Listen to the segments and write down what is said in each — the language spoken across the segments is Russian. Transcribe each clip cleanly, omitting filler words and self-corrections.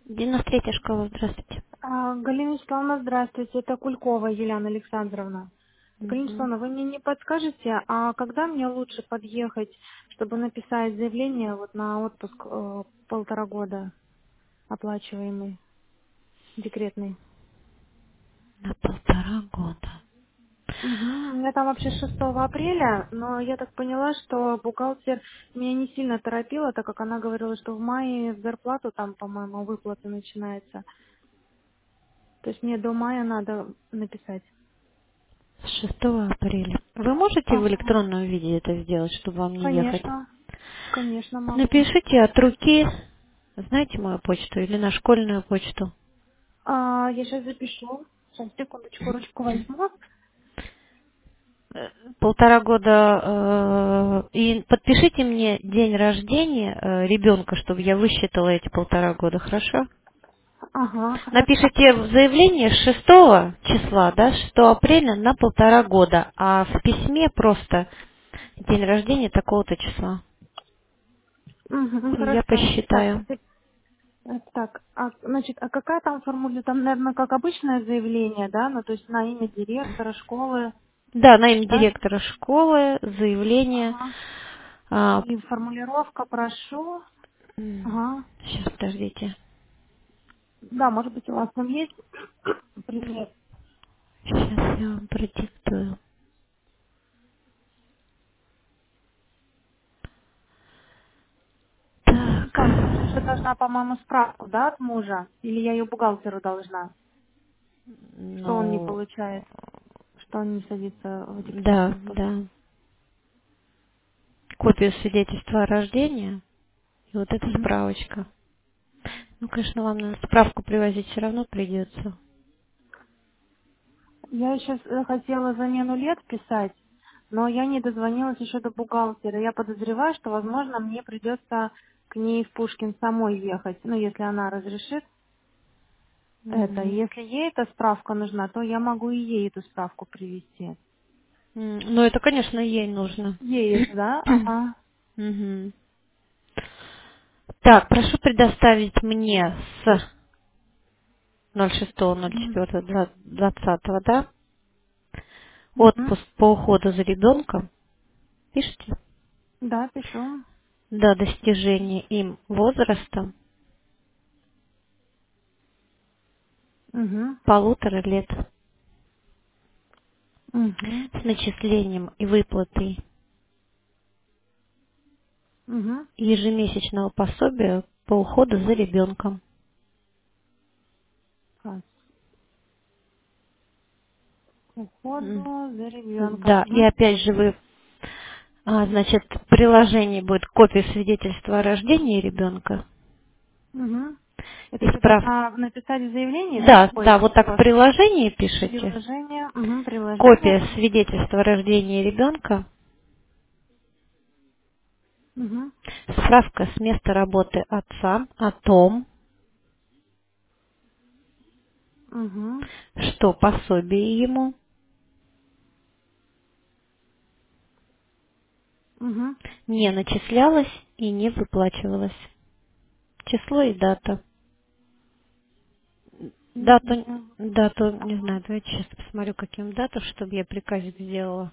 93-я школа, здравствуйте. Галина Вячеславовна, здравствуйте. Это Кулькова Елена Александровна. Галина Мгм. Вячеславовна, вы мне не подскажете, а когда мне лучше подъехать, чтобы написать заявление вот на отпуск 1,5 года оплачиваемый, декретный? На 1,5 года. Угу. У меня там вообще 6 апреля, но я так поняла, что бухгалтер меня не сильно торопила, так как она говорила, что в мае в зарплату там, по-моему, выплаты начинается. То есть мне до мая надо написать. С 6 апреля. Вы можете в Ага. электронном виде это сделать, чтобы вам не ехать? Конечно. Конечно, могу. Напишите от руки, знаете мою почту или на школьную почту. Я сейчас запишу. Сейчас, секундочку, ручку возьму. 1,5 года. И подпишите мне день рождения ребенка, чтобы я высчитала эти 1,5 года, хорошо? Ага, хорошо. Напишите в заявлении 6 числа, да, 6 апреля на 1,5 года, а в письме просто день рождения такого-то числа. Угу, И я хорошо. Так, посчитаю. так, значит, а какая там формула? Там, наверное, как обычное заявление, да? Ну, то есть на имя директора школы, Да, на имя да? директора школы, заявление. Ага. А, И формулировка прошу. Ага. сейчас, подождите. Да, может быть, у вас там есть пример. Сейчас я вам продиктую. Так. Там я же еще должна, по-моему, справку, да, от мужа? Или я ее бухгалтеру должна, что он не Ну, получает, что он не садится в декретный да, отпуск? да. Копию свидетельства о рождении и вот эта Мгм. справочка. Ну, конечно, вам надо справку привозить все равно придется. Я сейчас хотела замену лет писать, но я не дозвонилась еще до бухгалтера. Я подозреваю, что, возможно, мне придется к ней в Пушкин самой ехать, ну, если она разрешит это. И Мгм. если ей эта справка нужна, то я могу и ей эту справку привезти. Ну, это, конечно, ей нужно. Ей это, да? Ага. Мгм. Так, прошу предоставить мне с Мгм. 06.04.20, да, Мгм. отпуск по уходу за ребенком, пишите, Да, пишу. до достижения им возраста Угу. 1,5 лет Угу. с начислением и выплатой Угу. ежемесячного пособия по уходу за ребенком. По М. уходу за ребенком. Да, и Угу. опять же вы, значит, в приложении будет копия свидетельства о рождении ребенка Угу. Это и я справ. должна написать в заявлении, да? Да, Ой, да, вот так в приложении пишите. приложение. Угу, приложение. Копия свидетельства о рождении ребенка, Угу. справка с места работы отца о том, Угу. что пособие ему Угу. не начислялось и не выплачивалось. Число и дата. Дату, дату, не знаю, давайте сейчас посмотрю, каким дату, чтобы я приказик сделала.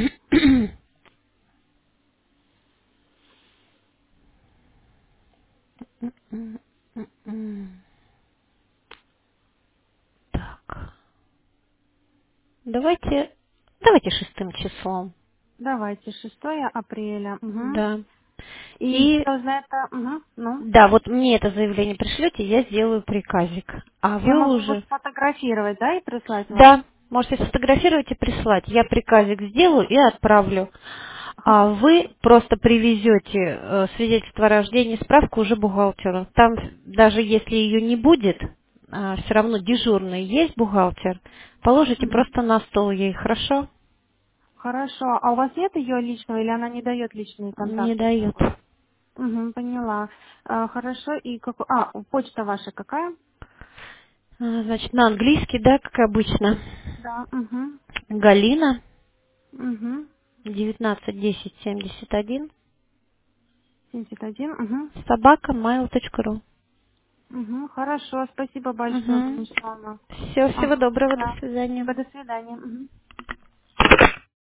Так, давайте 6 числом. Давайте, 6 апреля. Угу. Да. И я И должна это... Угу. Ну. да, вот мне это заявление пришлете, я сделаю приказик. А Я вы могу его уже... сфотографировать, да, и прислать вам? Да, можете сфотографировать и прислать. Я приказик сделаю и отправлю. А вы Хорошо. просто привезете свидетельство о рождении, справку уже бухгалтеру. Там даже если ее не будет, все равно дежурный есть бухгалтер, положите Мгм. просто на стол ей, хорошо? Хорошо. А у вас нет ее личного, или она не дает личные Не контакты с дают. собой? Угу, поняла. Хорошо. И как... почта ваша какая? Значит, на английский, да, как обычно. Да. Угу. Галина, Угу. 191071, 71. Угу. собака mail.ru. Угу, хорошо, спасибо большое, Угу. Светлана. Все, всего Ага, доброго, до да. свидания. Спасибо, до свидания. Мгм.